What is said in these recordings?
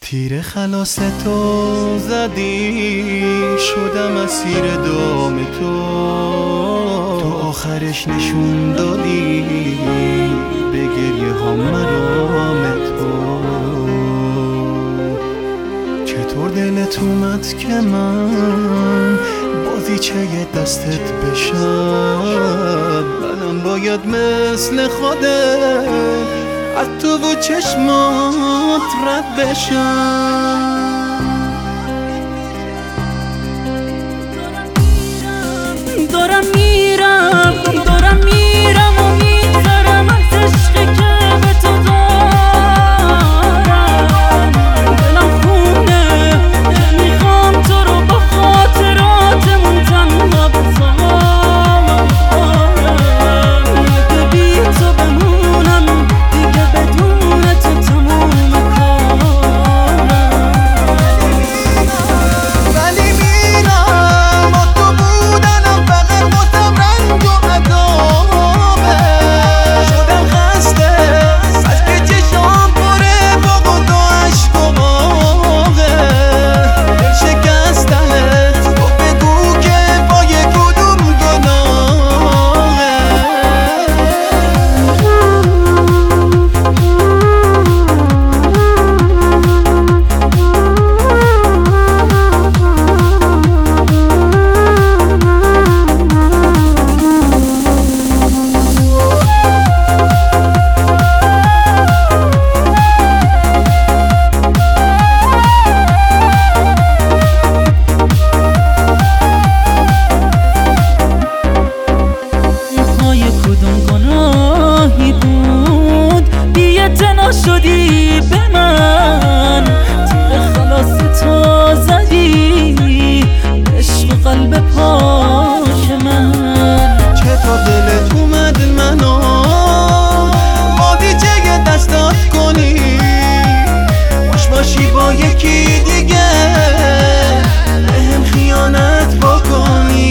تیر خلاص تو زدی شدم اسیر دام تو آخرش نشون دادی به گریه ها مرام تو. چطور دلت اومد که من بازیچه دستت بشم؟ منم باید مثل خودت از تو و چشمات رد بشم. دارم میرم و میگذرم از عشقی که به تو دارم. دلم خونه که میخوام تو رو با خاطراتمون تنها بذارم. اگه بی تو بمونم دیگه بدون تو تموم کارم. ولی میرم با تو بودنم فقط واسم رنج و عذابه. شدم خسته از که چشام پره بغض و عشق و آهه. دل شکستنت تو بگو که با یه کدوم گناهه. شدی به من تیر خلاص تو زدی عشق قلب پاک من. چطور دلت اومد منو بازیچه دستات کنی؟ باش باشی با یکی دیگه بهم خیانت بکنی.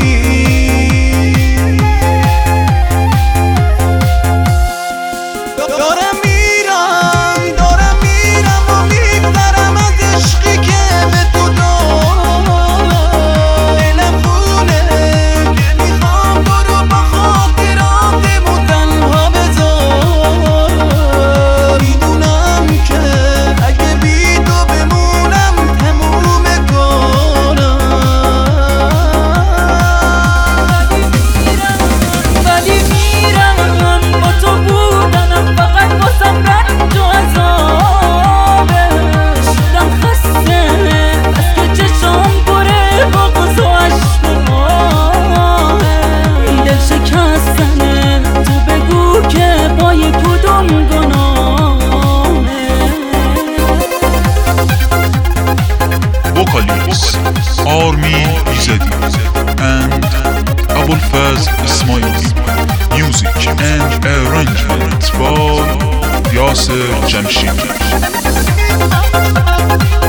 دارم میرم و میگذرم از عشقی که به تو دارم. دلم خونه که میخوام تو رو با خاطراتمون تنها بذارم. میدونم که اگه بی تو بمونم تموم کارم. ولی میرم با تو بودنم فقط واسم رنج و عذابه. شدم خسته از که چشام پره بغض و عشق و آهه. دل شکستنه تو بگو که با یه کدوم گناهه. Vocalists Army Izadi and Abulfaz Ismaili. Music and arrangement by Yasser Jamshid.